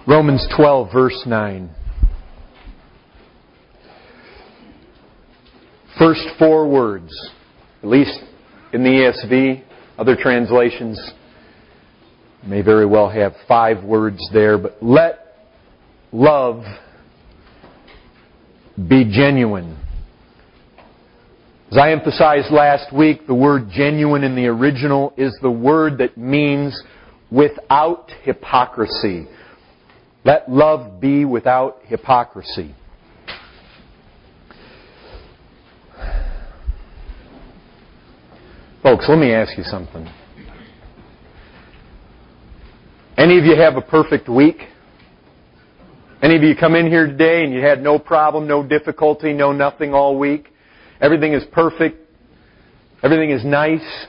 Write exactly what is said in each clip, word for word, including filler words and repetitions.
Romans twelve, verse nine. First four words, at least in the E S V, other translations may very well have five words there, but let love be genuine. As I emphasized last week, the word genuine in the original is the word that means without hypocrisy. Let love be without hypocrisy. Folks, let me ask you something. Any of you have a perfect week? Any of you come in here today and you had no problem, no difficulty, no nothing all week? Everything is perfect. Everything is nice.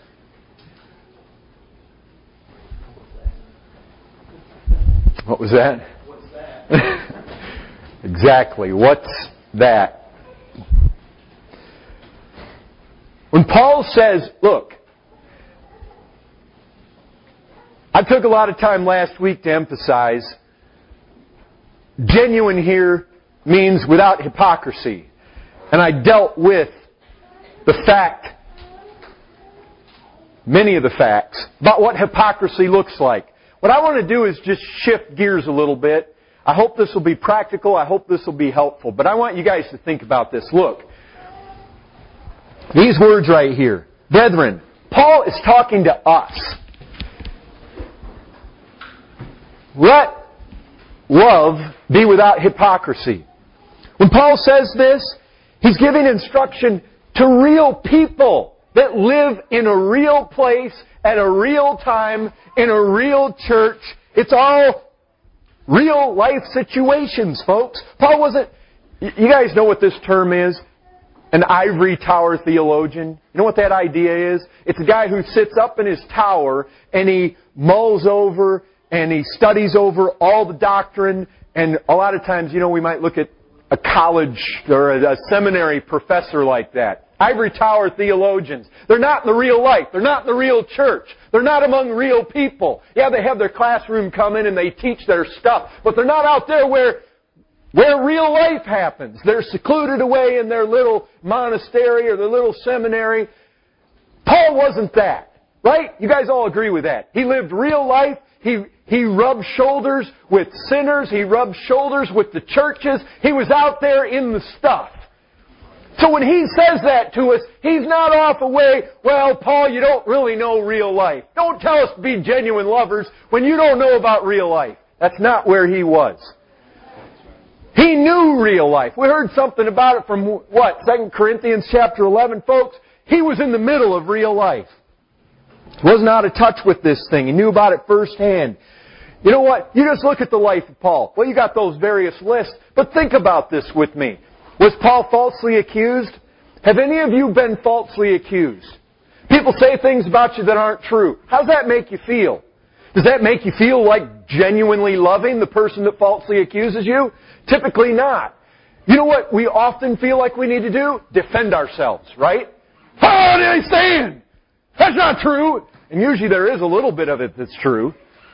What was that? What's that? Exactly. What's that? When Paul says, look, I took a lot of time last week to emphasize genuine here means without hypocrisy. And I dealt with the fact, many of the facts, about what hypocrisy looks like. What I want to do is just shift gears a little bit. I hope this will be practical. I hope this will be helpful. But I want you guys to think about this. Look, these words right here. Brethren, Paul is talking to us. Let love be without hypocrisy. When Paul says this, he's giving instruction to real people that live in a real place, at a real time, in a real church. It's all real life situations, folks. Paul wasn't... You guys know what this term is? An ivory tower theologian. You know what that idea is? It's a guy who sits up in his tower and he mulls over and he studies over all the doctrine. And a lot of times, you know, we might look at a college or a seminary professor like that. Ivory tower theologians. They're not in the real life. They're not in the real church. They're not among real people. Yeah, they have their classroom come in and they teach their stuff. But they're not out there where Where real life happens. They're secluded away in their little monastery or their little seminary. Paul wasn't that. Right? You guys all agree with that. He lived real life. He, he rubbed shoulders with sinners. He rubbed shoulders with the churches. He was out there in the stuff. So when he says that to us, he's not off away, well, Paul, you don't really know real life. Don't tell us to be genuine lovers when you don't know about real life. That's not where he was. He knew real life. We heard something about it from, what, Second Corinthians chapter eleven, folks? He was in the middle of real life. He wasn't out of touch with this thing. He knew about it firsthand. You know what? You just look at the life of Paul. Well, you got those various lists, but think about this with me. Was Paul falsely accused? Have any of you been falsely accused? People say things about you that aren't true. How does that make you feel? Does that make you feel like genuinely loving the person that falsely accuses you? Typically not. You know what we often feel like we need to do? Defend ourselves, right? How did I stand? That's not true. And usually there is a little bit of it that's true.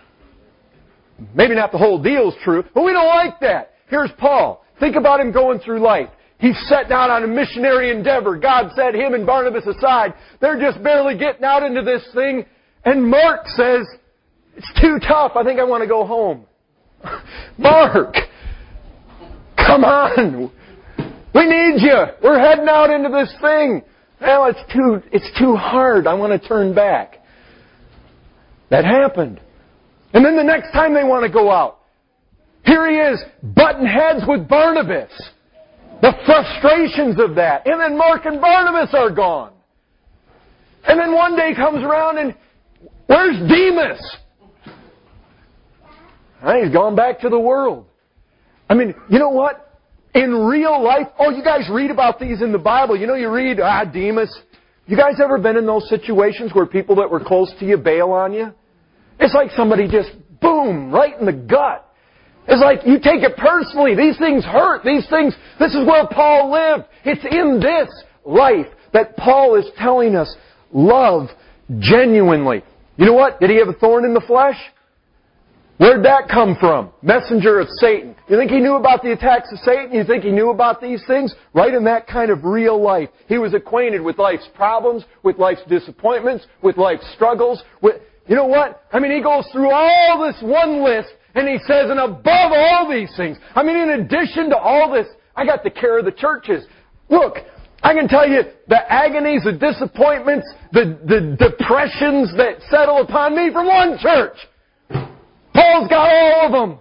Maybe not the whole deal's true, but we don't like that. Here's Paul. Think about him going through life. He's set out on a missionary endeavor. God set him and Barnabas aside. They're just barely getting out into this thing. And Mark says, it's too tough. I think I want to go home. Mark, come on. We need you. We're heading out into this thing. Well, it's too, it's too hard. I want to turn back. That happened. And then the next time they want to go out, here he is, butting heads with Barnabas. The frustrations of that. And then Mark and Barnabas are gone. And then one day comes around and, where's Demas? He's gone back to the world. I mean, you know what? In real life, oh, you guys read about these in the Bible. You know, you read, ah, Demas. You guys ever been in those situations where people that were close to you bail on you? It's like somebody just, boom, right in the gut. It's like you take it personally. These things hurt. These things, this is where Paul lived. It's in this life that Paul is telling us, love genuinely. You know what? Did he have a thorn in the flesh? Where'd that come from? Messenger of Satan. You think he knew about the attacks of Satan? You think he knew about these things? Right in that kind of real life. He was acquainted with life's problems, with life's disappointments, with life's struggles. With, you know what? I mean, he goes through all this one list and he says, and above all these things, I mean, in addition to all this, I got the care of the churches. Look, I can tell you the agonies, the disappointments, the, the depressions that settle upon me from one church. Paul's got all of them.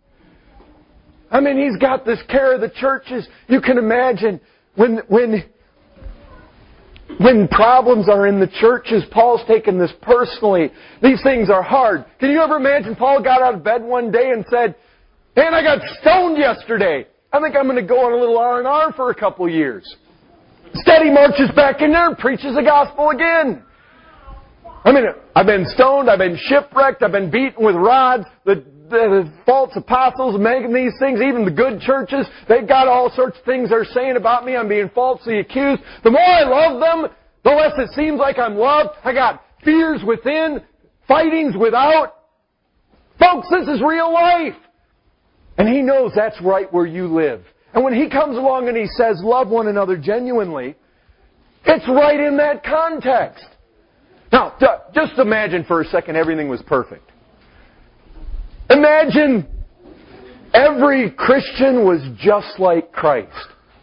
I mean, he's got this care of the churches. You can imagine when, when, when problems are in the churches, Paul's taking this personally. These things are hard. Can you ever imagine Paul got out of bed one day and said, "Man, I got stoned yesterday. I think I'm going to go on a little R and R for a couple of years." Instead, he marches back in there and preaches the gospel again. I mean, I've been stoned, I've been shipwrecked, I've been beaten with rods. The, the, the false apostles are making these things, even the good churches, they've got all sorts of things they're saying about me. I'm being falsely accused. The more I love them, the less it seems like I'm loved. I got fears within, fightings without. Folks, this is real life. And he knows that's right where you live. And when he comes along and he says, love one another genuinely, it's right in that context. Now, just imagine for a second everything was perfect. Imagine every Christian was just like Christ.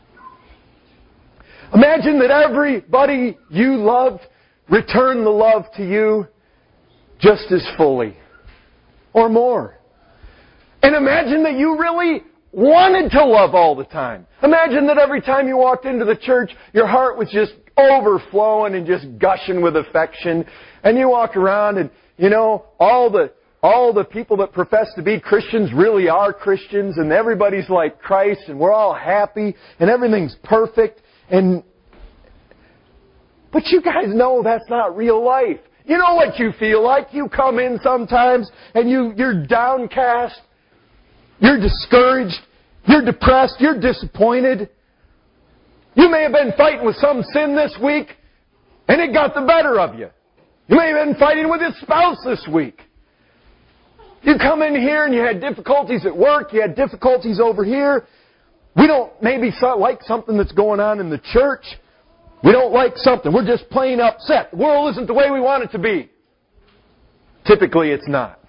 Imagine that everybody you loved returned the love to you just as fully or more. And imagine that you really wanted to love all the time. Imagine that every time you walked into the church, your heart was just overflowing and just gushing with affection. And you walk around and, you know, all the all the people that profess to be Christians really are Christians, and everybody's like Christ, and we're all happy, and everything's perfect. And but you guys know that's not real life. You know what you feel like. You come in sometimes and you, you're downcast. You're discouraged. You're depressed. You're disappointed. You may have been fighting with some sin this week, and it got the better of you. You may have been fighting with your spouse this week. You come in here and you had difficulties at work. You had difficulties over here. We don't maybe like something that's going on in the church. We don't like something. We're just plain upset. The world isn't the way we want it to be. Typically, it's not.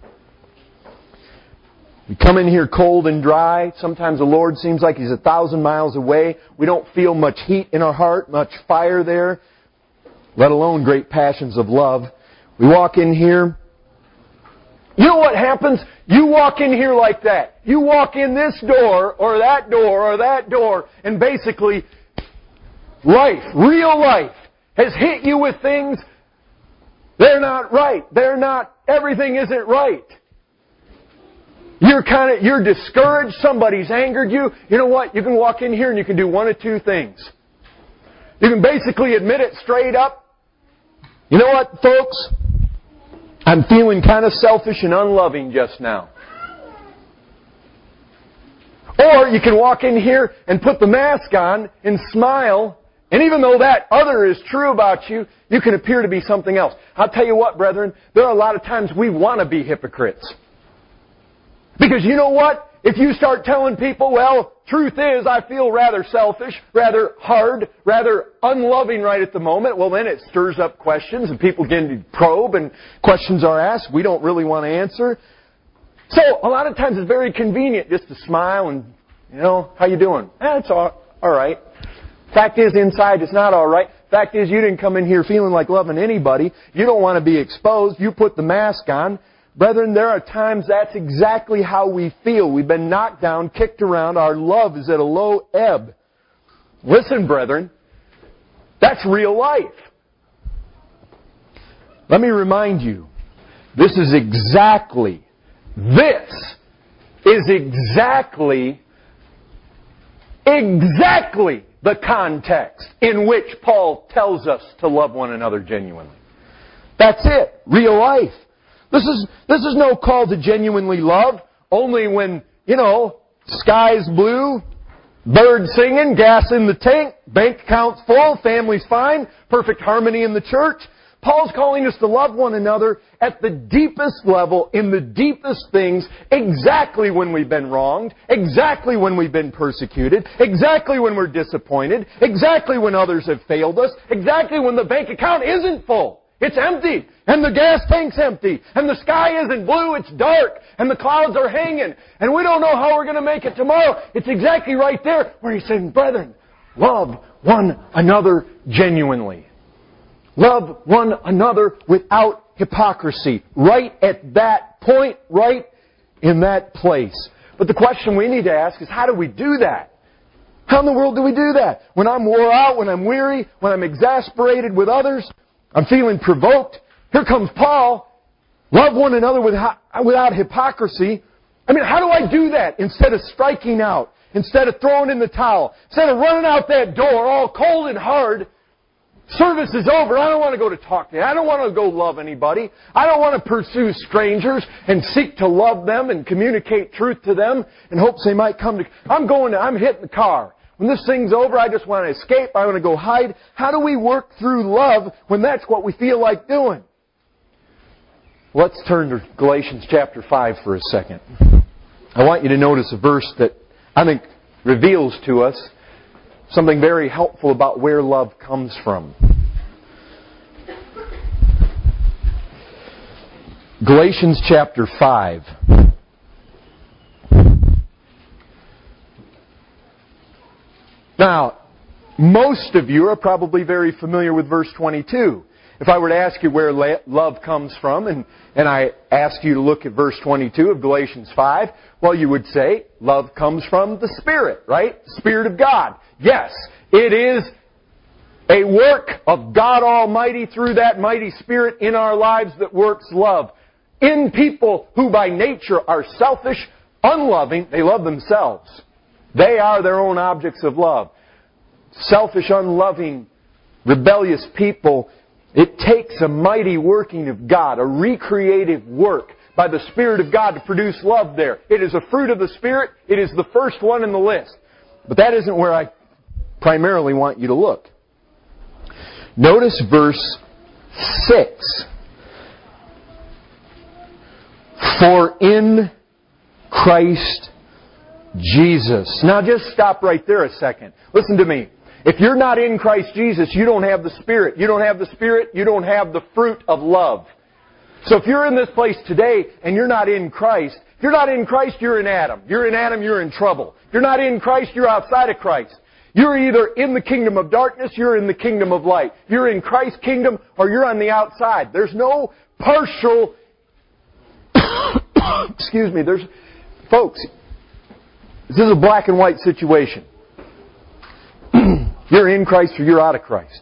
We come in here cold and dry. Sometimes the Lord seems like He's a thousand miles away. We don't feel much heat in our heart, much fire there, let alone great passions of love. We walk in here. You know what happens? You walk in here like that. You walk in this door or that door or that door, and basically life, real life, has hit you with things. They're not right. They're not, everything isn't right. You're kind of, you're discouraged. Somebody's angered you. You know what? You can walk in here and you can do one of two things. You can basically admit it straight up. You know what, folks? I'm feeling kind of selfish and unloving just now. Or you can walk in here and put the mask on and smile. And even though that other is true about you, you can appear to be something else. I'll tell you what, brethren, there are a lot of times we want to be hypocrites. Because you know what? If you start telling people, well, truth is I feel rather selfish, rather hard, rather unloving right at the moment, well then it stirs up questions and people begin to probe and questions are asked we don't really want to answer. So a lot of times it's very convenient just to smile and, you know, how you doing? Eh, it's all, all right. Fact is, inside it's not all right. Fact is, you didn't come in here feeling like loving anybody. You don't want to be exposed. You put the mask on. Brethren, there are times that's exactly how we feel. We've been knocked down, kicked around. Our love is at a low ebb. Listen, brethren, that's real life. Let me remind you, this is exactly, this is exactly, exactly the context in which Paul tells us to love one another genuinely. That's it. Real life. This is, this is no call to genuinely love only when, you know, sky's blue, birds singing, gas in the tank, bank account's full, family's fine, perfect harmony in the church. Paul's calling us to love one another at the deepest level, in the deepest things, exactly when we've been wronged, exactly when we've been persecuted, exactly when we're disappointed, exactly when others have failed us, exactly when the bank account isn't full. It's empty, and the gas tank's empty, and the sky isn't blue, it's dark, and the clouds are hanging, and we don't know how we're going to make it tomorrow. It's exactly right there where He's saying, brethren, love one another genuinely. Love one another without hypocrisy. Right at that point, right in that place. But the question we need to ask is, how do we do that? How in the world do we do that? When I'm wore out, when I'm weary, when I'm exasperated with others, I'm feeling provoked. Here comes Paul. Love one another without hypocrisy. I mean, how do I do that instead of striking out? Instead of throwing in the towel? Instead of running out that door all cold and hard? Service is over. I don't want to go to talk to you. I don't want to go love anybody. I don't want to pursue strangers and seek to love them and communicate truth to them in hopes they might come to... I'm going to... I'm hitting the car. When this thing's over, I just want to escape. I want to go hide. How do we work through love when that's what we feel like doing? Let's turn to Galatians chapter five for a second. I want you to notice a verse that I think reveals to us something very helpful about where love comes from. Galatians chapter five. Now, most of you are probably very familiar with verse twenty-two. If I were to ask you where love comes from, and, and I asked you to look at verse twenty-two of Galatians five, well, you would say love comes from the Spirit, right? The Spirit of God. Yes, it is a work of God Almighty through that mighty Spirit in our lives that works love. In people who by nature are selfish, unloving, they love themselves. They are their own objects of love. Selfish, unloving, rebellious people, it takes a mighty working of God, a recreative work by the Spirit of God to produce love there. It is a fruit of the Spirit. It is the first one in the list. But that isn't where I primarily want you to look. Notice verse six. For in Christ Jesus. Now just stop right there a second. Listen to me. If you're not in Christ Jesus, you don't have the Spirit. You don't have the Spirit, you don't have the fruit of love. So if you're in this place today and you're not in Christ, if you're not in Christ, you're in Adam. You're in Adam, you're in trouble. If you're not in Christ, you're outside of Christ. You're either in the kingdom of darkness, you're in the kingdom of light. You're in Christ's kingdom, or you're on the outside. There's no partial... Excuse me, there's... Folks, this is a black and white situation. You're in Christ or you're out of Christ.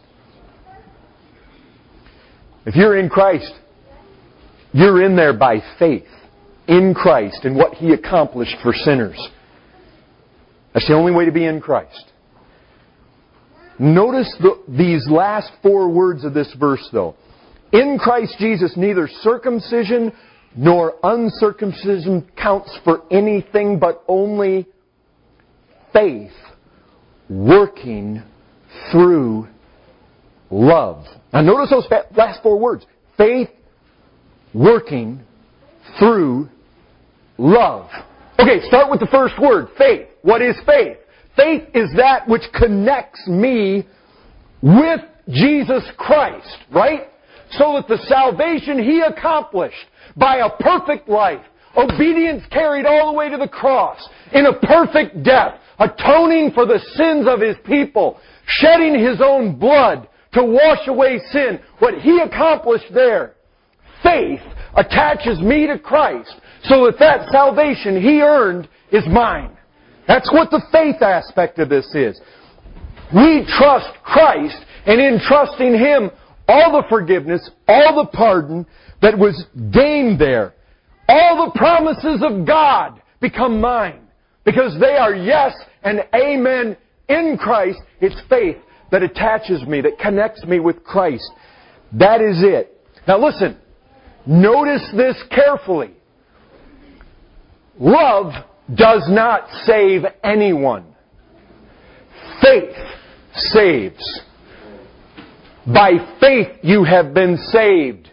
If you're in Christ, you're in there by faith in Christ and what He accomplished for sinners. That's the only way to be in Christ. Notice the, these last four words of this verse though. In Christ Jesus, neither circumcision nor uncircumcision counts for anything but only faith working through love. Now notice those last four words. Faith working through love. Okay, start with the first word, faith. What is faith? Faith is that which connects me with Jesus Christ, right? So that the salvation He accomplished by a perfect life, obedience carried all the way to the cross, in a perfect death, atoning for the sins of His people, shedding His own blood to wash away sin. What He accomplished there, faith attaches me to Christ so that that salvation He earned is mine. That's what the faith aspect of this is. We trust Christ, and in trusting Him, all the forgiveness, all the pardon that was gained there, all the promises of God become mine. Because they are yes and amen in Christ. It's faith that attaches me, that connects me with Christ. That is it. Now listen, notice this carefully. Love does not save anyone. Faith saves. By faith you have been saved.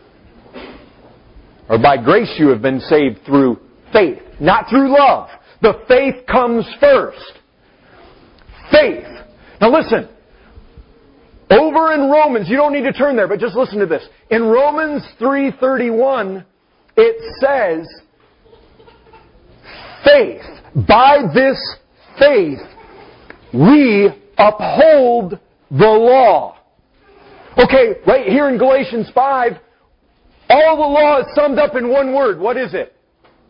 Or by grace you have been saved through faith, not through love. The faith comes first. Faith. Now listen. Over in Romans, you don't need to turn there, but just listen to this. In Romans three thirty-one, it says, faith. By this faith, we uphold the law. Okay, right here in Galatians five, all the law is summed up in one word. What is it?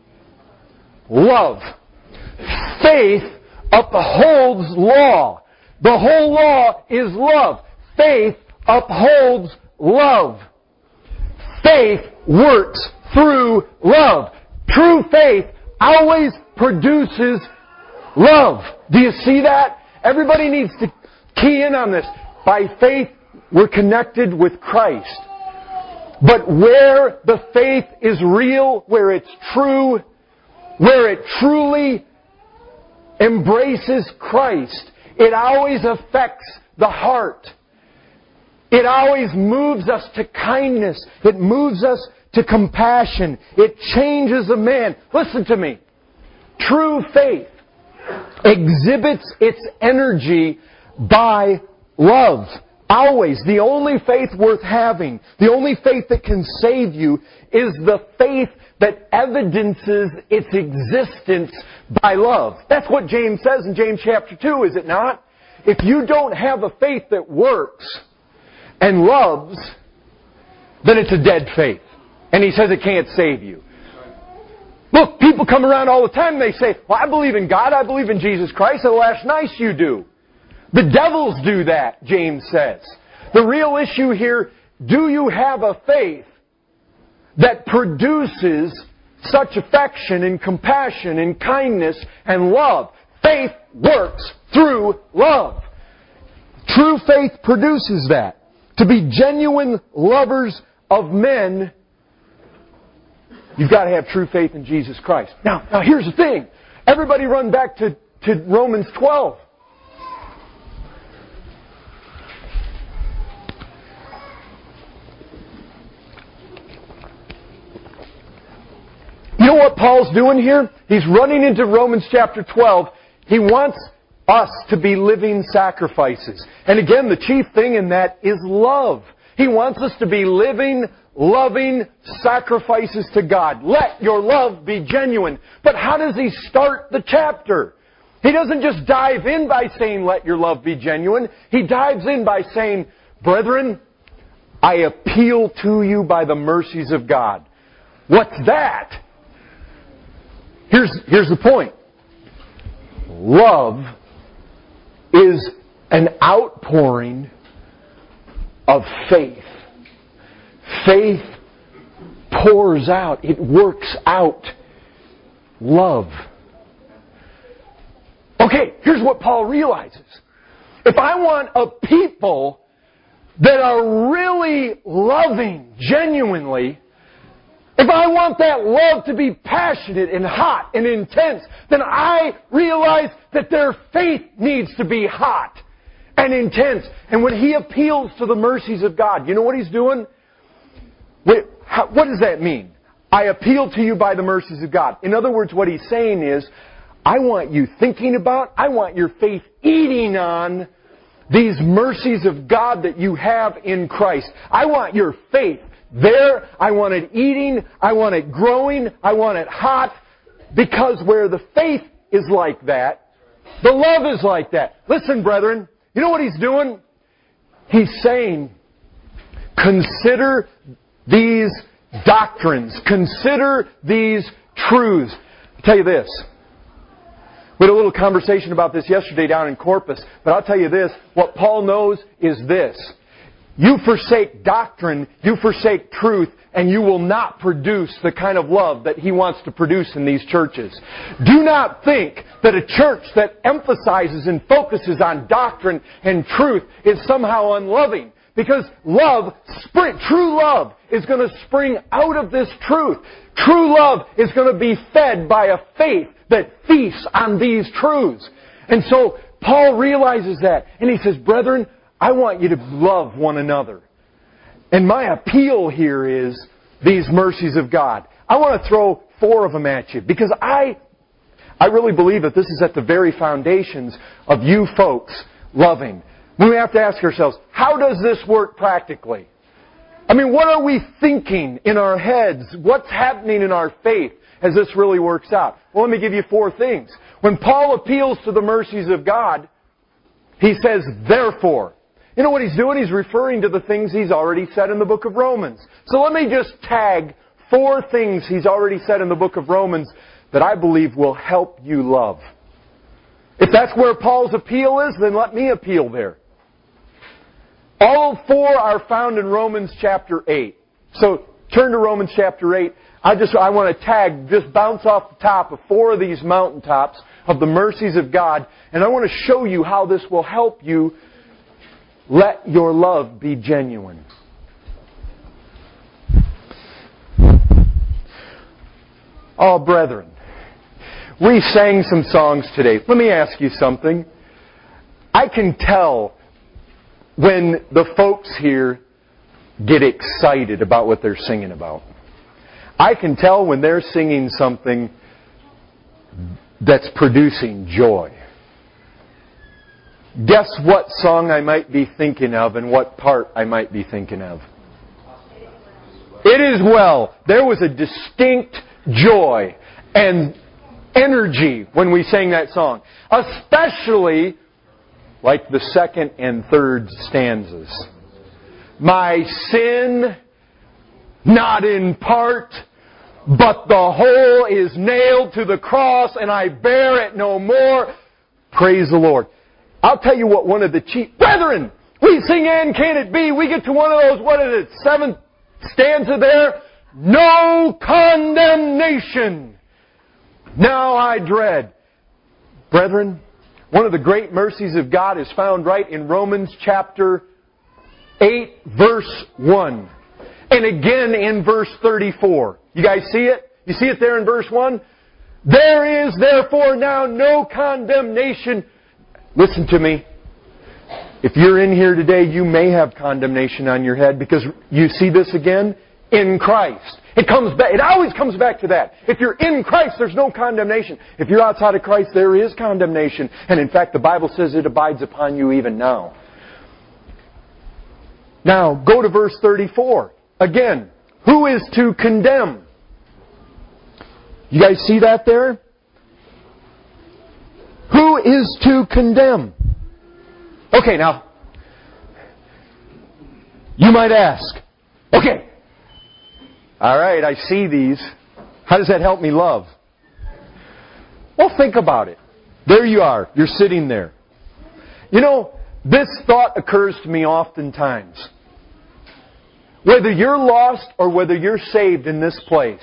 Love. Faith upholds law. The whole law is love. Faith upholds love. Faith works through love. True faith always produces love. Do you see that? Everybody needs to key in on this. By faith, we're connected with Christ. But where the faith is real, where it's true, where it truly embraces Christ, it always affects the heart. It always moves us to kindness. It moves us to compassion. It changes a man. Listen to me. True faith exhibits its energy by love. Always. The only faith worth having, the only faith that can save you, is the faith that evidences its existence by love. That's what James says in James chapter two, is it not? If you don't have a faith that works and loves, then it's a dead faith. And he says it can't save you. Look, people come around all the time and they say, well, I believe in God, I believe in Jesus Christ, and well, that's nice you do. The devils do that, James says. The real issue here, do you have a faith that produces such affection and compassion and kindness and love? Faith works through love. True faith produces that. To be genuine lovers of men, you've got to have true faith in Jesus Christ. Now, now here's the thing. Everybody run back to, to Romans twelve. You know what Paul's doing here? He's running into Romans chapter twelve. He wants us to be living sacrifices. And again, the chief thing in that is love. He wants us to be living, loving sacrifices to God. Let your love be genuine. But how does he start the chapter? He doesn't just dive in by saying, let your love be genuine. He dives in by saying, brethren, I appeal to you by the mercies of God. What's that? Here's, here's the point. Love is an outpouring of faith. Faith pours out. It works out love. Okay, here's what Paul realizes. If I want a people that are really loving genuinely, if I want that love to be passionate and hot and intense, then I realize that their faith needs to be hot and intense. And when he appeals to the mercies of God, you know what he's doing? Wait, how, what does that mean? I appeal to you by the mercies of God. In other words, what he's saying is, I want you thinking about, I want your faith eating on these mercies of God that you have in Christ. I want your faith there. I want it eating. I want it growing. I want it hot. Because where the faith is like that, the love is like that. Listen, brethren, you know what he's doing? He's saying, consider these doctrines. Consider these truths. I'll tell you this. We had a little conversation about this yesterday down in Corpus. But I'll tell you this. What Paul knows is this. You forsake doctrine, you forsake truth, and you will not produce the kind of love that he wants to produce in these churches. Do not think that a church that emphasizes and focuses on doctrine and truth is somehow unloving. Because love, spring, true love, is going to spring out of this truth. True love is going to be fed by a faith that feasts on these truths. And so Paul realizes that. And he says, brethren, I want you to love one another. And my appeal here is these mercies of God. I want to throw four of them at you because I, I really believe that this is at the very foundations of you folks loving. We have to ask ourselves, how does this work practically? I mean, what are we thinking in our heads? What's happening in our faith as this really works out? Well, let me give you four things. When Paul appeals to the mercies of God, he says, therefore. You know what he's doing? He's referring to the things he's already said in the book of Romans. So let me just tag four things he's already said in the book of Romans that I believe will help you love. If that's where Paul's appeal is, then let me appeal there. All four are found in Romans chapter eight. So turn to Romans chapter eight. I just I want to tag, just bounce off the top of four of these mountaintops of the mercies of God. And I want to show you how this will help you let your love be genuine. Oh, brethren, we sang some songs today. Let me ask you something. I can tell when the folks here get excited about what they're singing about. I can tell when they're singing something that's producing joy. Guess what song I might be thinking of and what part I might be thinking of? It is well. There was a distinct joy and energy when we sang that song. Especially like the second and third stanzas. My sin, not in part, but the whole is nailed to the cross and I bear it no more. Praise the Lord. I'll tell you what one of the chief... Brethren, we sing and can it be? We get to one of those, what is it, seventh stanza there? No condemnation. Now I dread. Brethren, one of the great mercies of God is found right in Romans chapter eight, verse one. And again in verse thirty-four. You guys see it? You see it there in verse one? There is therefore now no condemnation. Listen to me. If you're in here today, you may have condemnation on your head because you see this again in Christ. It comes back. It always comes back to that. If you're in Christ, there's no condemnation. If you're outside of Christ, there is condemnation. And in fact, the Bible says it abides upon you even now. Now, go to verse thirty-four. Again, who is to condemn? You guys see that there? Who is to condemn? Okay, now, you might ask, okay, all right, I see these. How does that help me love? Well, think about it. There you are. You're sitting there. You know, this thought occurs to me oftentimes. Whether you're lost or whether you're saved in this place,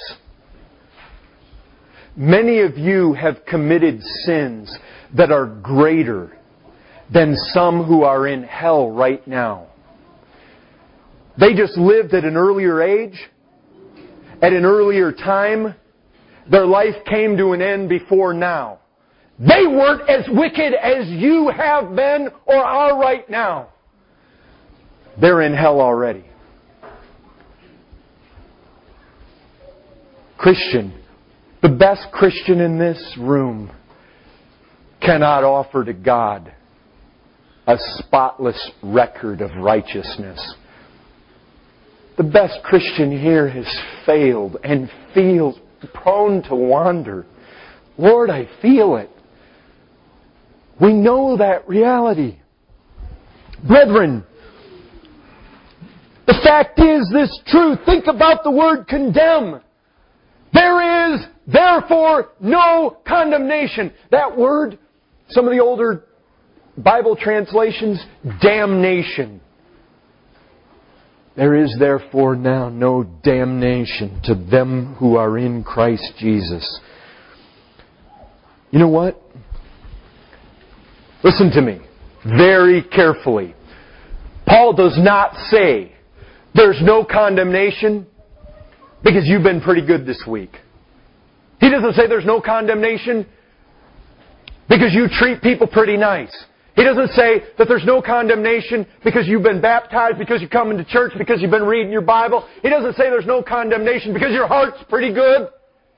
many of you have committed sins that are greater than some who are in hell right now. They just lived at an earlier age, at an earlier time. Their life came to an end before now. They weren't as wicked as you have been or are right now. They're in hell already. Christian, the best Christian in this room cannot offer to God a spotless record of righteousness. The best Christian here has failed and feels prone to wander. Lord, I feel it. We know that reality. Brethren, the fact is this truth. Think about the word condemn. There is, therefore, no condemnation. That word, some of the older Bible translations, damnation. There is, therefore, now no damnation to them who are in Christ Jesus. You know what? Listen to me very carefully. Paul does not say there's no condemnation because you've been pretty good this week. He doesn't say there's no condemnation because you treat people pretty nice. He doesn't say that there's no condemnation because you've been baptized, because you come into church, because you've been reading your Bible. He doesn't say there's no condemnation because your heart's pretty good.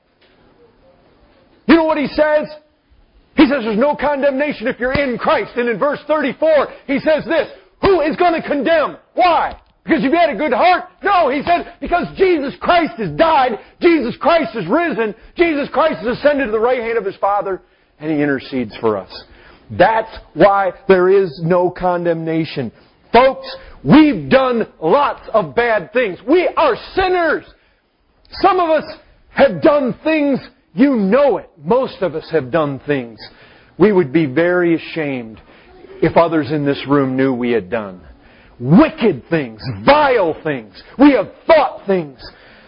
You know what He says? He says there's no condemnation if you're in Christ. And in verse thirty-four, He says this, who is going to condemn? Why? Because you've had a good heart? No, He said, because Jesus Christ has died, Jesus Christ has risen, Jesus Christ has ascended to the right hand of His Father, and He intercedes for us. That's why there is no condemnation. Folks, we've done lots of bad things. We are sinners. Some of us have done things, you know it. Most of us have done things we would be very ashamed if others in this room knew we had done. Wicked things, vile things. We have thought things.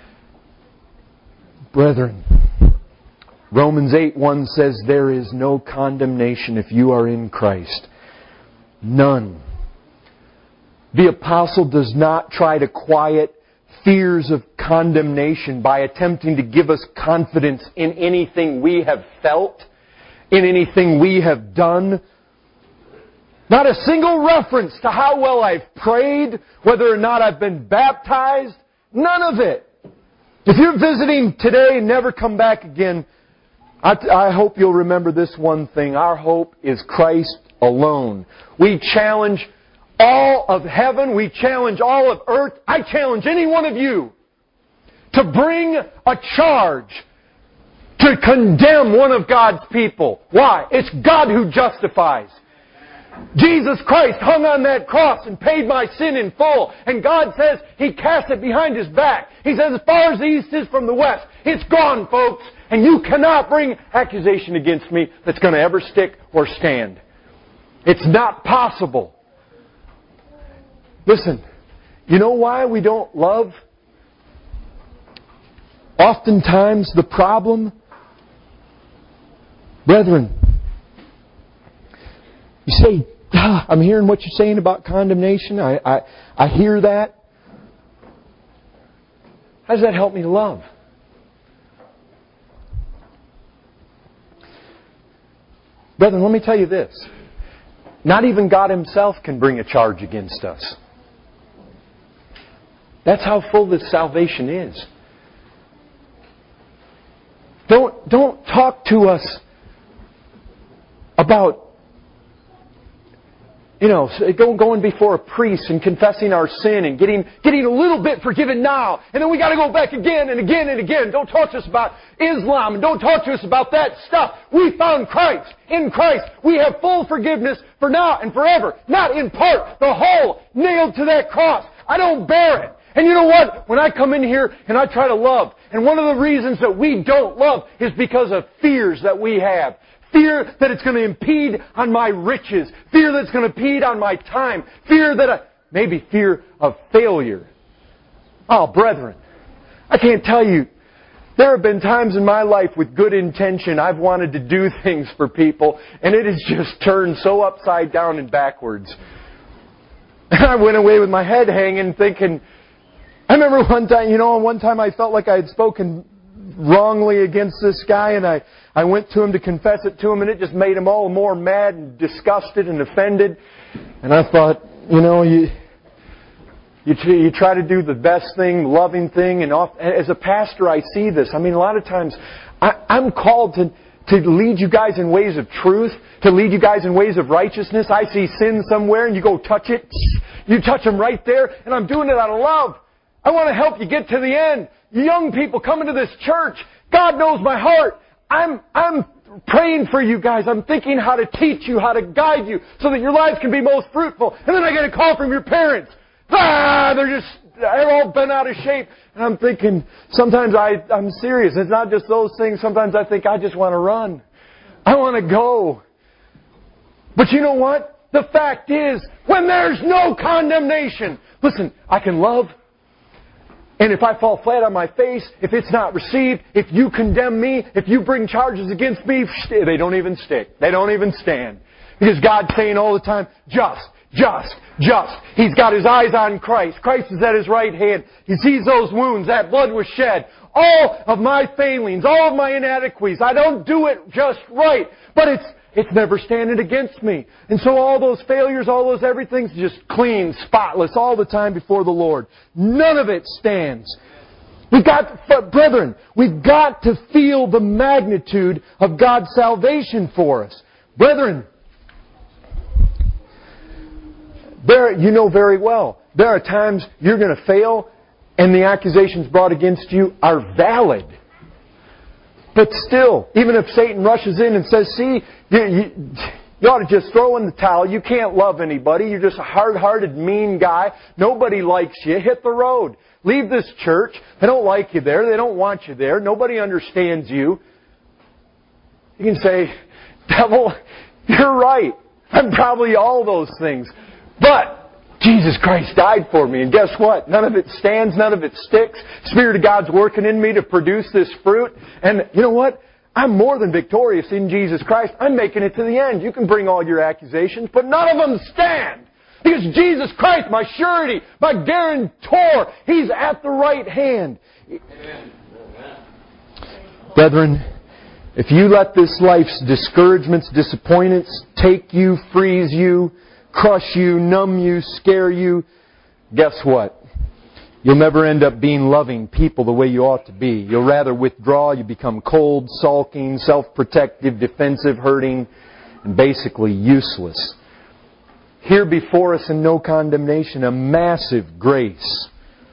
Brethren, Romans eight one says, there is no condemnation if you are in Christ. None. The apostle does not try to quiet fears of condemnation by attempting to give us confidence in anything we have felt, in anything we have done. Not a single reference to how well I've prayed, whether or not I've been baptized. None of it. If you're visiting today and never come back again, I, I hope you'll remember this one thing. Our hope is Christ alone. We challenge all of heaven. We challenge all of earth. I challenge any one of you to bring a charge to condemn one of God's people. Why? It's God who justifies. Jesus Christ hung on that cross and paid my sin in full. And God says He cast it behind His back. He says, as far as the east is from the west, it's gone, folks. And you cannot bring accusation against me that's going to ever stick or stand. It's not possible. Listen, you know why we don't love? Oftentimes the problem, brethren, you say, ah, I'm hearing what you're saying about condemnation. I, I, I hear that. How does that help me to love? Brethren, let me tell you this. Not even God Himself can bring a charge against us. That's how full this salvation is. Don't, don't talk to us about, you know, going before a priest and confessing our sin and getting getting a little bit forgiven now. And then we got to go back again and again and again. Don't talk to us about Islam and don't talk to us about that stuff. We found Christ. In Christ, we have full forgiveness for now and forever. Not in part, the whole, nailed to that cross. I don't bear it. And you know what? When I come in here and I try to love, and one of the reasons that we don't love is because of fears that we have. Fear that it's going to impede on my riches. Fear that it's going to impede on my time. Fear that I... Maybe fear of failure. Oh, brethren, I can't tell you. There have been times in my life with good intention I've wanted to do things for people, and it has just turned so upside down and backwards. And I went away with my head hanging thinking... I remember one time, you know, one time I felt like I had spoken wrongly against this guy, and I, I went to him to confess it to him, and it just made him all more mad and disgusted and offended. And I thought, you know, you you, you try to do the best thing, loving thing, and off, as a pastor I see this. I mean, a lot of times I, I'm called to, to lead you guys in ways of truth, to lead you guys in ways of righteousness. I see sin somewhere, and you go touch it. You touch them right there, and I'm doing it out of love. I want to help you get to the end. Young people coming to this church, God knows my heart. I'm, I'm praying for you guys. I'm thinking how to teach you, how to guide you so that your lives can be most fruitful. And then I get a call from your parents. Ah, they're just, they're all bent out of shape. And I'm thinking, sometimes I, I'm serious. It's not just those things. Sometimes I think I just want to run. I want to go. But you know what? The fact is, when there's no condemnation, listen, I can love. And if I fall flat on my face, if it's not received, if you condemn me, if you bring charges against me, they don't even stick. They don't even stand. Because God's saying all the time, just, just, just. He's got His eyes on Christ. Christ is at His right hand. He sees those wounds. That blood was shed. all of my failings, all of my inadequacies. I don't do it just right. But it's it's never standing against me. And so all those failures, all those everything's just clean, spotless all the time before the Lord. None of it stands. We've got, brethren, we've got to feel the magnitude of God's salvation for us. Brethren, there, you know very well, there are times you're going to fail and the accusations brought against you are valid. But still, even if Satan rushes in and says, see, you, you, you ought to just throw in the towel. You can't love anybody. You're just a hard-hearted, mean guy. Nobody likes you. Hit the road. Leave this church. They don't like you there. They don't want you there. Nobody understands you. You can say, devil, you're right. I'm probably all those things. But Jesus Christ died for me. And guess what? None of it stands. None of it sticks. Spirit of God's working in me to produce this fruit. And you know what? I'm more than victorious in Jesus Christ. I'm making it to the end. You can bring all your accusations, but none of them stand. Because Jesus Christ, my surety, my guarantor, He's at the right hand. Amen. Brethren, if you let this life's discouragements, disappointments take you, freeze you, crush you, numb you, scare you, guess what? You'll never end up being loving people the way you ought to be. You'll rather withdraw. You become cold, sulking, self-protective, defensive, hurting, and basically useless. Here before us in no condemnation, a massive grace.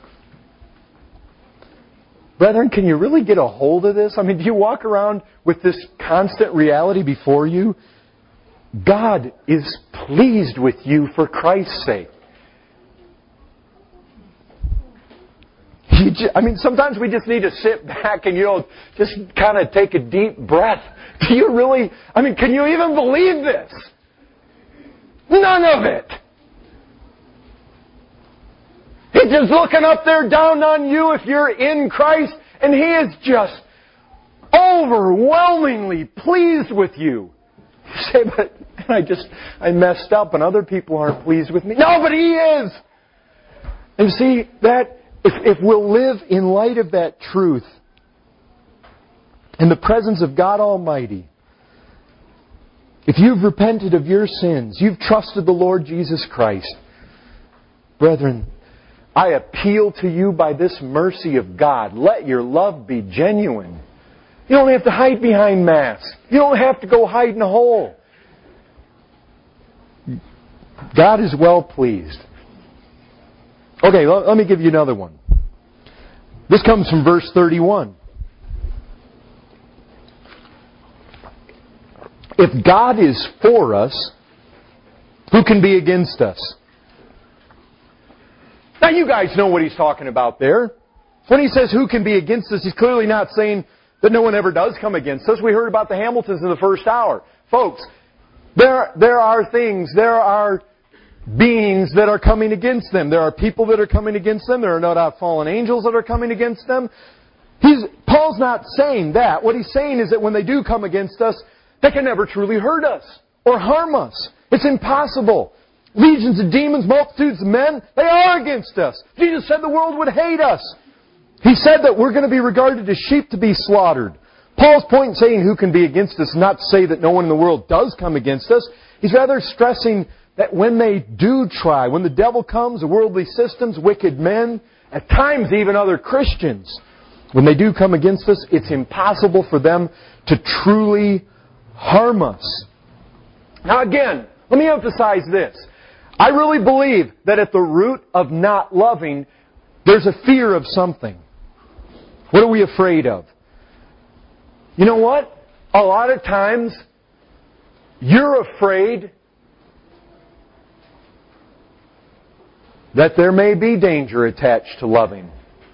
Brethren, can you really get a hold of this? I mean, do you walk around with this constant reality before you? God is pleased with you for Christ's sake. You just, I mean, sometimes we just need to sit back and, you know, just kind of take a deep breath. Do you really, I mean, can you even believe this? None of it. He's just looking up there down on you if you're in Christ, and He is just overwhelmingly pleased with you. You say, but I just, I messed up and other people aren't pleased with me. No, but He is. And see, that, if, if we'll live in light of that truth, in the presence of God Almighty, if you've repented of your sins, you've trusted the Lord Jesus Christ, brethren, I appeal to you by this mercy of God, let your love be genuine. You don't have to hide behind masks. You don't have to go hide in a hole. God is well pleased. Okay, let me give you another one. This comes from verse thirty-one. If God is for us, who can be against us? Now you guys know what he's talking about there. When he says who can be against us, he's clearly not saying that no one ever does come against us. We heard about the Hamiltons in the first hour. Folks, there, there are things, there are beings that are coming against them. There are people that are coming against them. There are no doubt fallen angels that are coming against them. He's, Paul's not saying that. What he's saying is that when they do come against us, they can never truly hurt us or harm us. It's impossible. Legions of demons, multitudes of men, they are against us. Jesus said the world would hate us. He said that we're going to be regarded as sheep to be slaughtered. Paul's point in saying who can be against us is not to say that no one in the world does come against us. He's rather stressing that when they do try, when the devil comes, the worldly systems, wicked men, at times even other Christians, when they do come against us, it's impossible for them to truly harm us. Now again, let me emphasize this. I really believe that at the root of not loving, there's a fear of something. What are we afraid of? You know what? A lot of times, you're afraid that there may be danger attached to loving.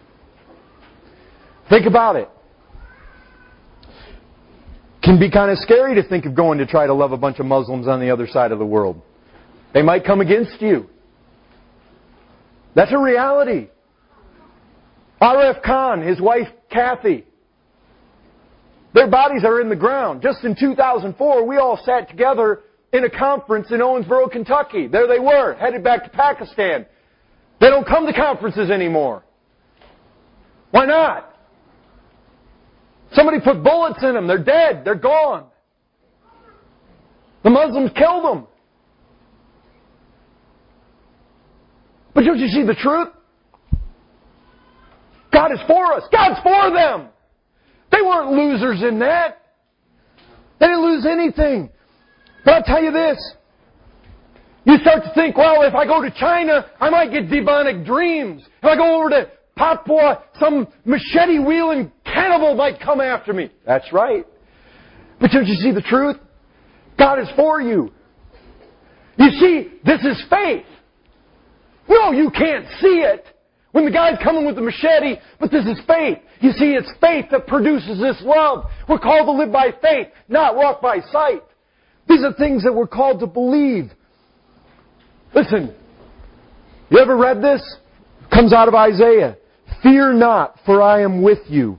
Think about it. It can be kind of scary to think of going to try to love a bunch of Muslims on the other side of the world. They might come against you. That's a reality. R F Khan, his wife Kathy, their bodies are in the ground. Just in two thousand four, we all sat together in a conference in Owensboro, Kentucky. There they were, headed back to Pakistan. They don't come to conferences anymore. Why not? Somebody put bullets in them. They're dead. They're gone. The Muslims killed them. But don't you see the truth? God is for us. God's for them. They weren't losers in that. They didn't lose anything. But I'll tell you this. You start to think, well, if I go to China, I might get demonic dreams. If I go over to Papua, some machete-wielding cannibal might come after me. That's right. But don't you see the truth? God is for you. You see, this is faith. No, you can't see it when the guy's coming with the machete, but this is faith. You see, it's faith that produces this love. We're called to live by faith, not walk by sight. These are things that we're called to believe. Listen, you ever read this? It comes out of Isaiah. Fear not, for I am with you.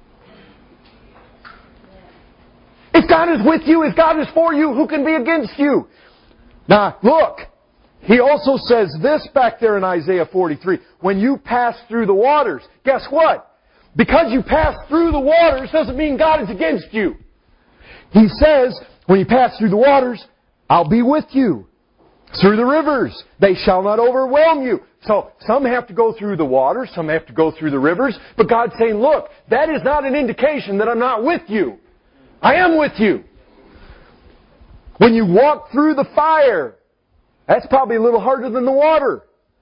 If God is with you, if God is for you, who can be against you? Now, look. He also says this back there in Isaiah forty-three. When you pass through the waters, guess what? Because you pass through the waters doesn't mean God is against you. He says, when you pass through the waters, I'll be with you. Through the rivers, they shall not overwhelm you. So some have to go through the water, some have to go through the rivers. But God's saying, look, that is not an indication that I'm not with you. I am with you. When you walk through the fire, that's probably a little harder than the water.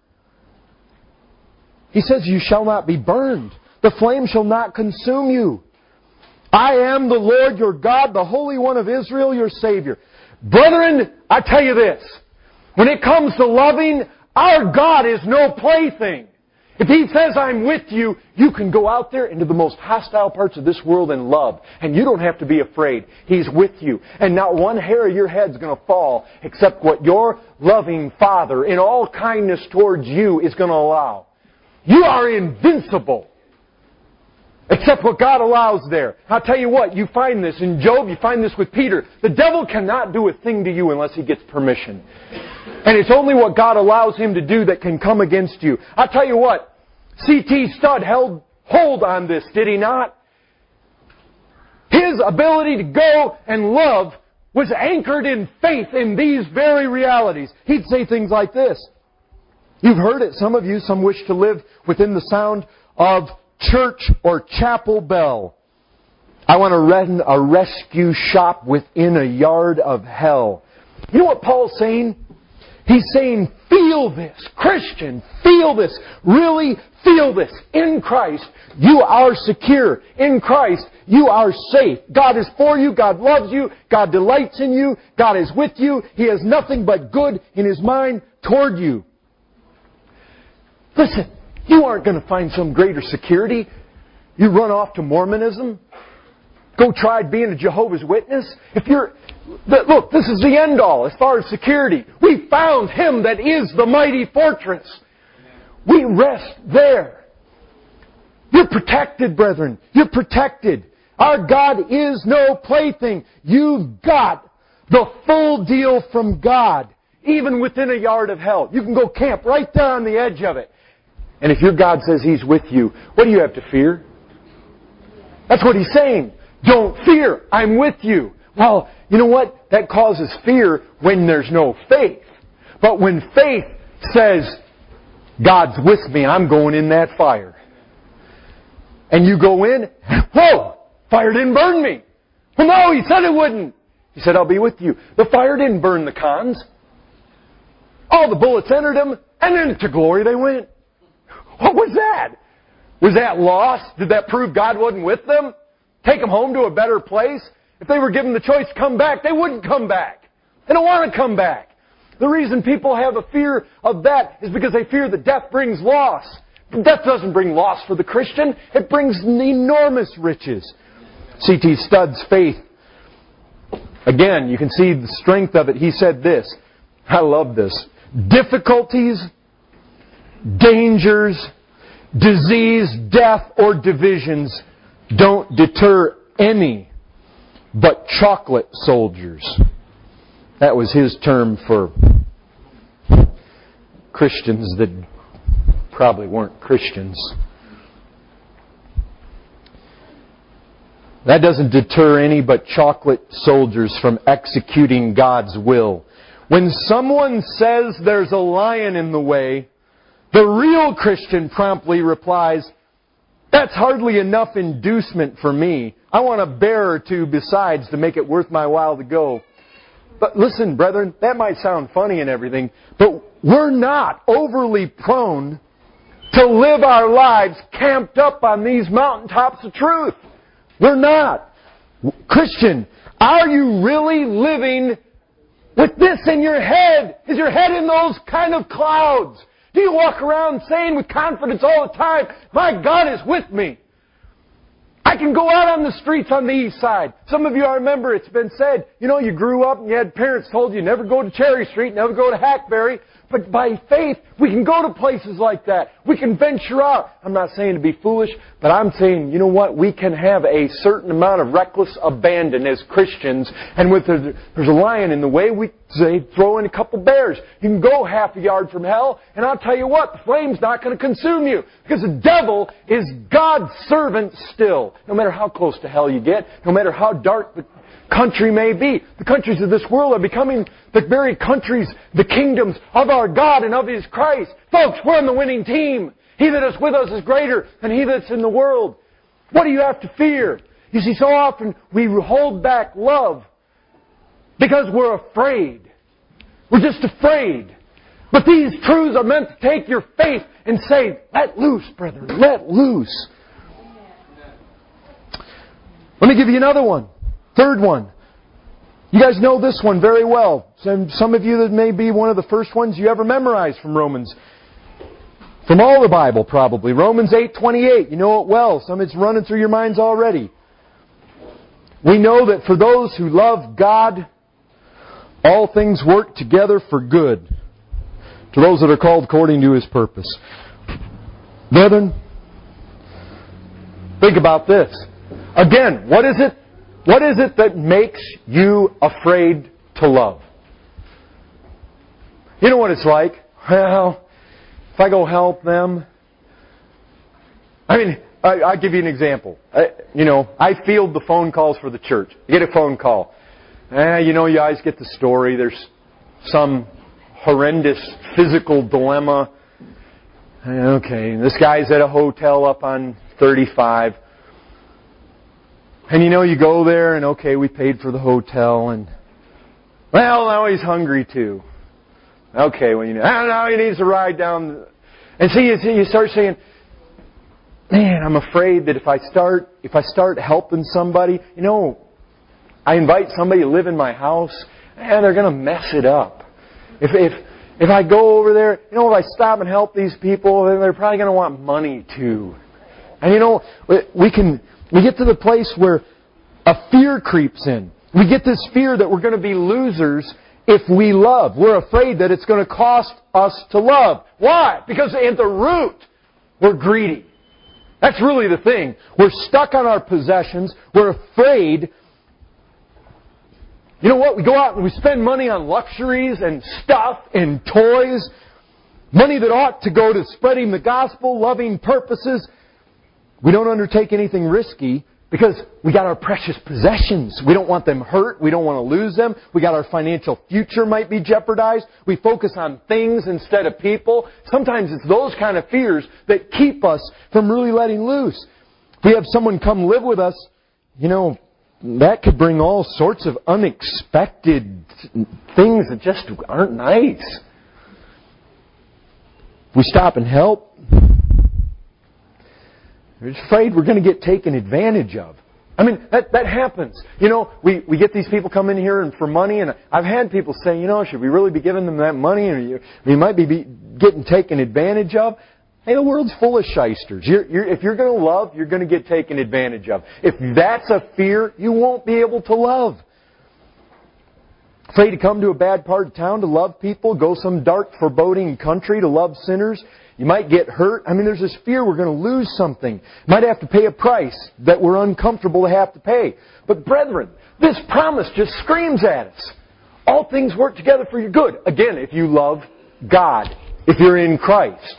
He says, you shall not be burned. The flame shall not consume you. I am the Lord your God, the Holy One of Israel, your Savior. Brethren, I tell you this. When it comes to loving, our God is no plaything. If He says, I'm with you, you can go out there into the most hostile parts of this world and love. And you don't have to be afraid. He's with you. And not one hair of your head's going to fall except what your loving Father, in all kindness towards you, is going to allow. You are invincible. Except what God allows there. I'll tell you what, you find this in Job, you find this with Peter. The devil cannot do a thing to you unless he gets permission. And it's only what God allows him to do that can come against you. I'll tell you what, C T Studd held hold on this, did he not? His ability to go and love was anchored in faith in these very realities. He'd say things like this. You've heard it, some of you, some wish to live within the sound of church or chapel bell. I want to run a rescue shop within a yard of hell. You know what Paul's saying? He's saying, feel this. Christian, feel this. Really feel this. In Christ, you are secure. In Christ, you are safe. God is for you. God loves you. God delights in you. God is with you. He has nothing but good in His mind toward you. Listen. You aren't going to find some greater security. You run off to Mormonism. Go try being a Jehovah's Witness. If you're, look, this is the end all as far as security. We found Him that is the mighty fortress. We rest there. You're protected, brethren. You're protected. Our God is no plaything. You've got the full deal from God, even within a yard of hell. You can go camp right there on the edge of it. And if your God says He's with you, what do you have to fear? That's what He's saying. Don't fear. I'm with you. Well, you know what? That causes fear when there's no faith. But when faith says, God's with me, I'm going in that fire. And you go in, whoa, fire didn't burn me. Well, no, He said it wouldn't. He said, I'll be with you. The fire didn't burn the cons. All the bullets entered them, and then to glory they went. What was that? Was that loss? Did that prove God wasn't with them? Take them home to a better place? If they were given the choice to come back, they wouldn't come back. They don't want to come back. The reason people have a fear of that is because they fear that death brings loss. But death doesn't bring loss for the Christian. It brings enormous riches. C T Studd's faith. Again, you can see the strength of it. He said this. I love this. Difficulties, dangers, disease, death, or divisions don't deter any but chocolate soldiers. That was his term for Christians that probably weren't Christians. That doesn't deter any but chocolate soldiers from executing God's will. When someone says there's a lion in the way, the real Christian promptly replies, "That's hardly enough inducement for me. I want a bear or two besides to make it worth my while to go." But listen, brethren, that might sound funny and everything, but we're not overly prone to live our lives camped up on these mountaintops of truth. We're not. Christian, are you really living with this in your head? Is your head in those kind of clouds? Do you walk around saying with confidence all the time, "My God is with me"? I can go out on the streets on the east side. Some of you, I remember it's been said, you know, you grew up and you had parents told you never go to Cherry Street, never go to Hackberry. But by faith, we can go to places like that. We can venture out. I'm not saying to be foolish, but I'm saying, you know what? We can have a certain amount of reckless abandon as Christians. And with a, there's a lion in the way, we say throw in a couple bears. You can go half a yard from hell, and I'll tell you what, the flame's not going to consume you. Because the devil is God's servant still. No matter how close to hell you get, no matter how dark the country may be. The countries of this world are becoming the very countries, the kingdoms of our God and of His Christ. Folks, we're on the winning team. He that is with us is greater than he that's in the world. What do you have to fear? You see, so often we hold back love because we're afraid. We're just afraid. But these truths are meant to take your faith and say, let loose, brethren, let loose. Let me give you another one. Third one. You guys know this one very well. Some, some of you that may be one of the first ones you ever memorized from Romans. From all the Bible, probably. Romans eight twenty-eight. You know it well. Some of it's running through your minds already. We know that for those who love God, all things work together for good. To those that are called according to His purpose. Brethren, think about this. Again, what is it? What is it that makes you afraid to love? You know what it's like? Well, if I go help them... I mean, I, I'll give you an example. I, you know, I field the phone calls for the church. You get a phone call. Eh, you know, you guys get the story. There's some horrendous physical dilemma. Okay, this guy's at a hotel up on thirty-five. And you know, you go there and okay, we paid for the hotel and, well, now he's hungry too. Okay, well, you know, now he needs to ride down. And see, you, see, you start saying, man, I'm afraid that if I start, if I start helping somebody, you know, I invite somebody to live in my house, and they're going to mess it up. If, if, if I go over there, you know, if I stop and help these people, then they're probably going to want money too. And you know, we can, We get to the place where a fear creeps in. We get this fear that we're going to be losers if we love. We're afraid that it's going to cost us to love. Why? Because at the root, we're greedy. That's really the thing. We're stuck on our possessions. We're afraid. You know what? We go out and we spend money on luxuries and stuff and toys. Money that ought to go to spreading the gospel, loving purposes. We don't undertake anything risky because we got our precious possessions. We don't want them hurt. We don't want to lose them. We got our financial future might be jeopardized. We focus on things instead of people. Sometimes it's those kind of fears that keep us from really letting loose. If we have someone come live with us, you know, that could bring all sorts of unexpected things that just aren't nice. If we stop and help, we're afraid we're going to get taken advantage of. I mean, that, that happens. You know, we, we get these people come in here and for money, and I've had people say, you know, should we really be giving them that money? Or you, we might be, be getting taken advantage of. Hey, the world's full of shysters. You're, you're, if you're going to love, you're going to get taken advantage of. If that's a fear, you won't be able to love. Afraid to come to a bad part of town to love people, go some dark, foreboding country to love sinners. You might get hurt. I mean, there's this fear we're going to lose something. Might have to pay a price that we're uncomfortable to have to pay. But brethren, this promise just screams at us. All things work together for your good. Again, if you love God, if you're in Christ.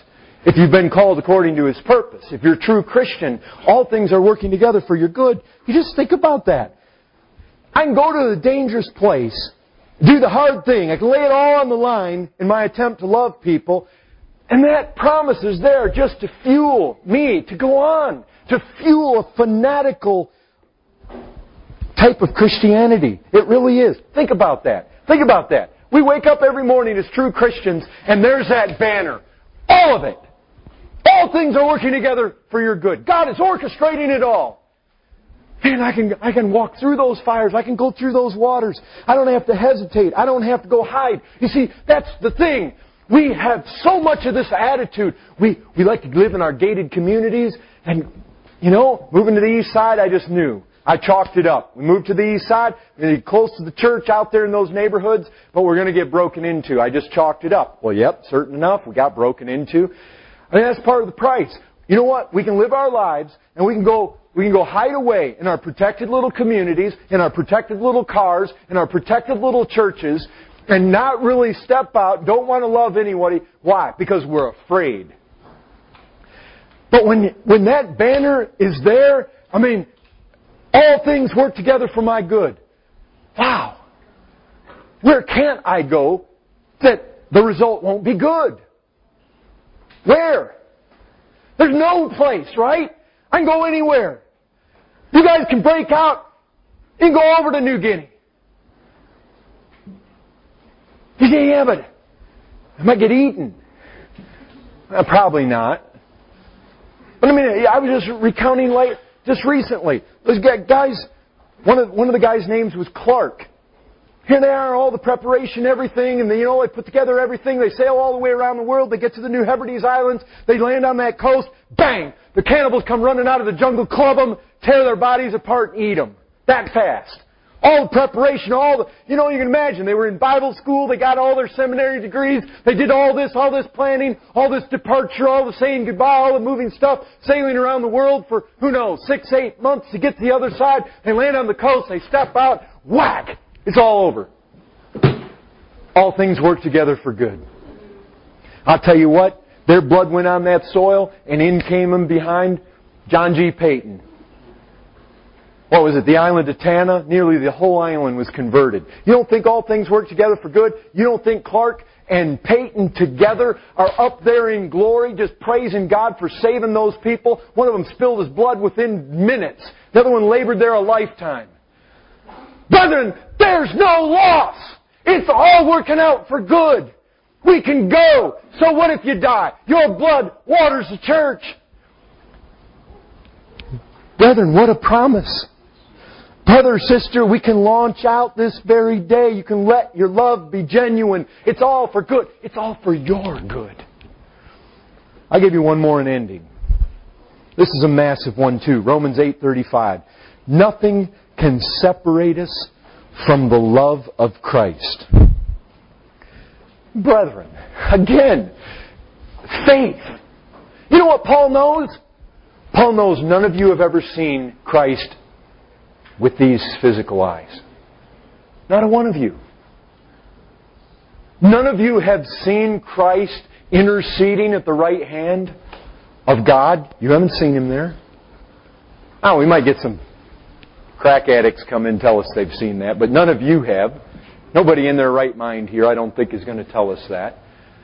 If you've been called according to His purpose, if you're a true Christian, all things are working together for your good. You just think about that. I can go to the dangerous place, do the hard thing. I can lay it all on the line in my attempt to love people. And that promise is there just to fuel me to go on, to fuel a fanatical type of Christianity. It really is. Think about that. Think about that. We wake up every morning as true Christians, and there's that banner. All of it. All things are working together for your good. God is orchestrating it all. And I can, I can walk through those fires. I can go through those waters. I don't have to hesitate. I don't have to go hide. You see, that's the thing. We have so much of this attitude. We, we like to live in our gated communities. And, you know, moving to the east side, I just knew. I chalked it up. We moved to the east side. We're going to get close to the church out there in those neighborhoods, but we're going to get broken into. I just chalked it up. Well, yep, certain enough, we got broken into. I mean, that's part of the price. You know what? We can live our lives, and we can go we can go hide away in our protected little communities, in our protected little cars, in our protected little churches, and not really step out, don't want to love anybody. Why? Because we're afraid. But when when that banner is there, I mean, all things work together for my good. Wow. Where can't I go that the result won't be good? Where? There's no place, right? I can go anywhere. You guys can break out. You can go over to New Guinea. You say, yeah, but I might get eaten. Uh, probably not. But I mean, I was just recounting late, just recently. Those guys, one of, one of the guys' names was Clark. Here they are, all the preparation, everything, and they, you know, they put together everything. They sail all the way around the world. They get to the New Hebrides Islands. They land on that coast. Bang! The cannibals come running out of the jungle, club them, tear their bodies apart, and eat them. That fast. All the preparation, all the, you know, you can imagine. They were in Bible school. They got all their seminary degrees. They did all this, all this planning, all this departure, all the saying goodbye, all the moving stuff, sailing around the world for, who knows, six, eight months to get to the other side. They land on the coast. They step out. Whack! It's all over. All things work together for good. I'll tell you what, their blood went on that soil, and in came him behind John G. Payton. What was it, the island of Tanna? Nearly the whole island was converted. You don't think all things work together for good? You don't think Clark and Payton together are up there in glory, just praising God for saving those people? One of them spilled his blood within minutes. The other one labored there a lifetime. Brethren, there's no loss. It's all working out for good. We can go. So what if you die? Your blood waters the church. Brethren, what a promise. Brother, sister, we can launch out this very day. You can let your love be genuine. It's all for good. It's all for your good. I'll give you one more in ending. This is a massive one too. Romans eight thirty-five. Nothing can separate us from the love of Christ. Brethren, again, faith. You know what Paul knows? Paul knows none of you have ever seen Christ with these physical eyes. Not a one of you. None of you have seen Christ interceding at the right hand of God. You haven't seen Him there. Oh, we might get some crack addicts come in and tell us they've seen that, but none of you have. Nobody in their right mind here, I don't think, is going to tell us that.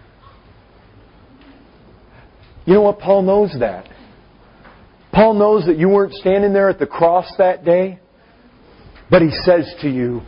You know what? Paul knows that. Paul knows that you weren't standing there at the cross that day, but he says to you,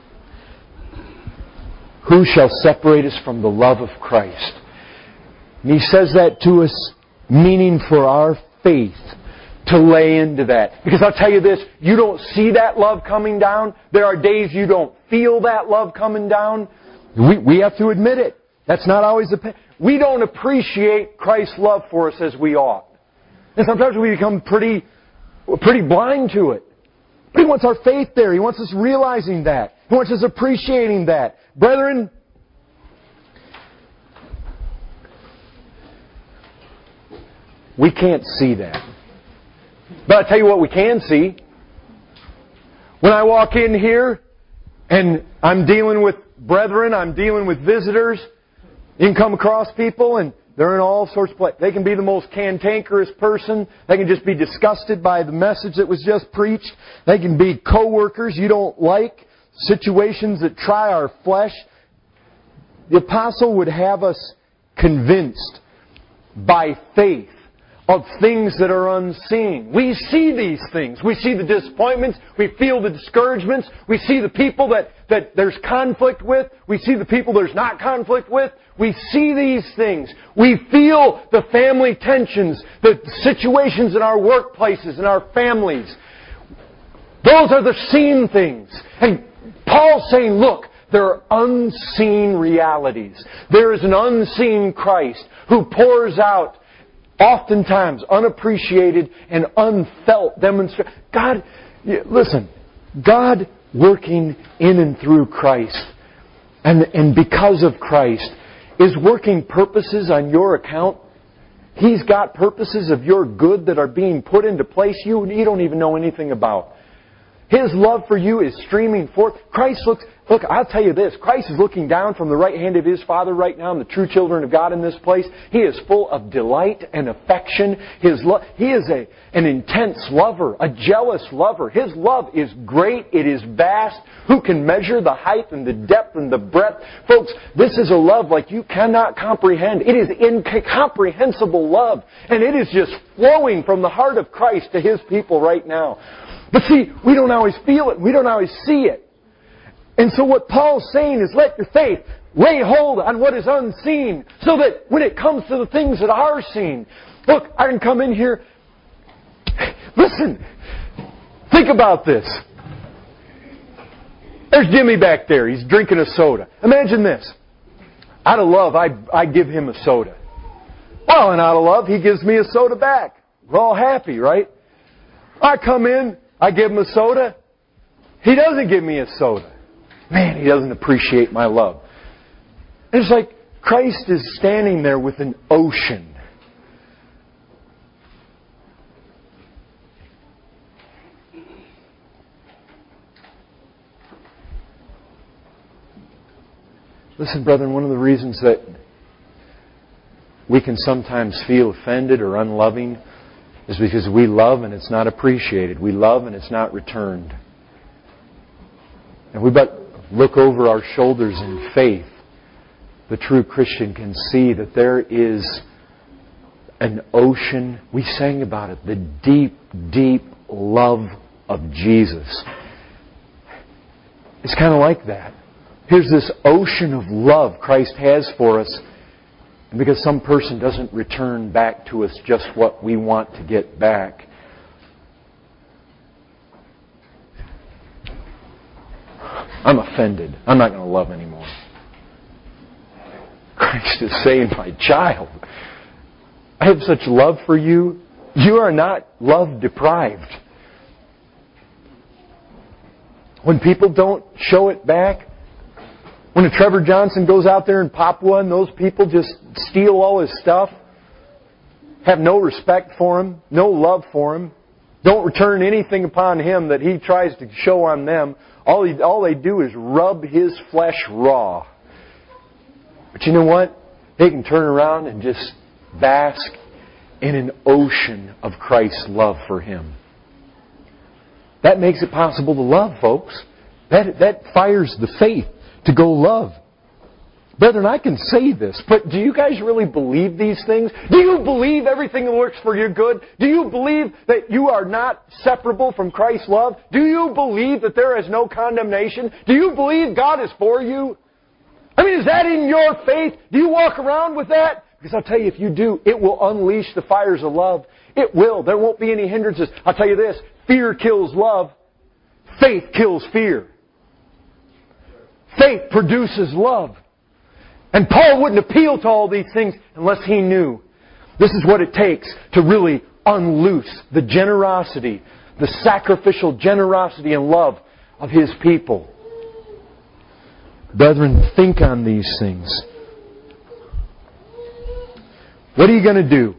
who shall separate us from the love of Christ? And he says that to us, meaning for our faith to lay into that. Because I'll tell you this, you don't see that love coming down. There are days you don't feel that love coming down. We, we have to admit it. That's not always the... We don't appreciate Christ's love for us as we ought. And sometimes we become pretty, pretty blind to it. But He wants our faith there. He wants us realizing that. He wants us appreciating that. Brethren, we can't see that. But I'll tell you what we can see. When I walk in here and I'm dealing with brethren, I'm dealing with visitors, you can come across people and They're in all sorts of places. They can be the most cantankerous person. They can just be disgusted by the message that was just preached. They can be co-workers you don't like, situations that try our flesh. The apostle would have us convinced by faith of things that are unseen. We see these things. We see the disappointments. We feel the discouragements. We see the people that, that there's conflict with. We see the people there's not conflict with. We see these things. We feel the family tensions, the situations in our workplaces, in our families. Those are the seen things. And Paul's saying, look, there are unseen realities. There is an unseen Christ who pours out oftentimes unappreciated and unfelt demonstration. God, listen, God working in and through Christ and, and because of Christ is working purposes on your account. He's got purposes of your good that are being put into place you, you don't even know anything about. His love for you is streaming forth. Christ looks, look, I'll tell you this. Christ is looking down from the right hand of His Father right now, and the true children of God in this place. He is full of delight and affection. His lo- He is a, an intense lover, a jealous lover. His love is great. It is vast. Who can measure the height and the depth and the breadth? Folks, this is a love like you cannot comprehend. It is incomprehensible love. And it is just flowing from the heart of Christ to His people right now. But see, we don't always feel it. We don't always see it. And so what Paul's saying is let your faith lay hold on what is unseen so that when it comes to the things that are seen, look, I can come in here. Listen, think about this. There's Jimmy back there. He's drinking a soda. Imagine this. Out of love, I, I give him a soda. Well, and out of love, he gives me a soda back. We're all happy, right? I come in. I give him a soda. He doesn't give me a soda. Man, he doesn't appreciate my love. And it's like Christ is standing there with an ocean. Listen, brethren, one of the reasons that we can sometimes feel offended or unloving is because we love and it's not appreciated. We love and it's not returned. And we but look over our shoulders in faith. The true Christian can see that there is an ocean. We sang about it. The deep, deep love of Jesus. It's kind of like that. Here's this ocean of love Christ has for us. And because some person doesn't return back to us just what we want to get back, I'm offended. I'm not going to love anymore. Christ is saying, my child, I have such love for you. You are not love deprived. When people don't show it back, when a Trevor Johnson goes out there in Papua and those people just steal all his stuff, have no respect for him, no love for him, don't return anything upon him that he tries to show on them, all, he, all they do is rub his flesh raw. But you know what? They can turn around and just bask in an ocean of Christ's love for him. That makes it possible to love, folks. That, that fires the faith to go love. Brethren, I can say this, but do you guys really believe these things? Do you believe everything that works for your good? Do you believe that you are not separable from Christ's love? Do you believe that there is no condemnation? Do you believe God is for you? I mean, is that in your faith? Do you walk around with that? Because I'll tell you, if you do, it will unleash the fires of love. It will. There won't be any hindrances. I'll tell you this, fear kills love. Faith kills fear. Faith produces love. And Paul wouldn't appeal to all these things unless he knew this is what it takes to really unloose the generosity, the sacrificial generosity and love of his people. Brethren, think on these things. What are you going to do?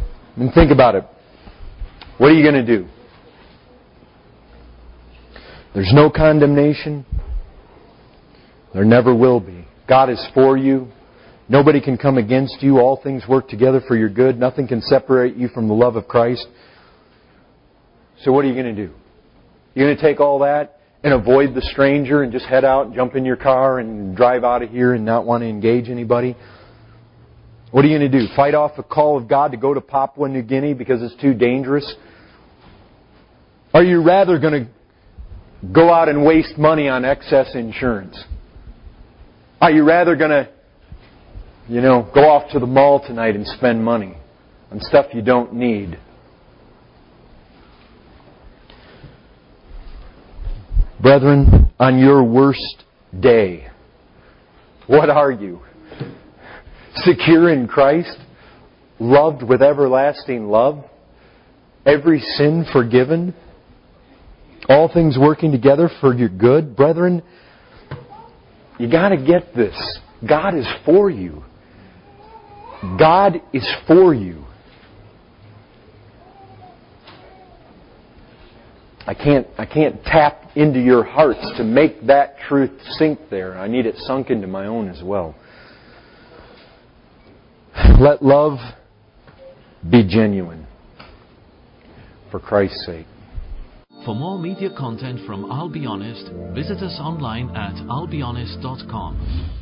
And think about it. What are you going to do? There's no condemnation. There never will be. God is for you. Nobody can come against you. All things work together for your good. Nothing can separate you from the love of Christ. So what are you going to do? You're going to take all that and avoid the stranger and just head out and jump in your car and drive out of here and not want to engage anybody? What are you going to do? Fight off the call of God to go to Papua New Guinea because it's too dangerous? Are you rather going to go out and waste money on excess insurance? Are you rather going to, you know, go off to the mall tonight and spend money on stuff you don't need? Brethren, on your worst day, what are you? Secure in Christ? Loved with everlasting love? Every sin forgiven? All things working together for your good? Brethren, you got to get this. God is for you. God is for you. I can't, I can't tap into your hearts to make that truth sink there. I need it sunk into my own as well. Let love be genuine for Christ's sake. For more media content from I'll Be Honest, visit us online at I'll Be Honest dot com.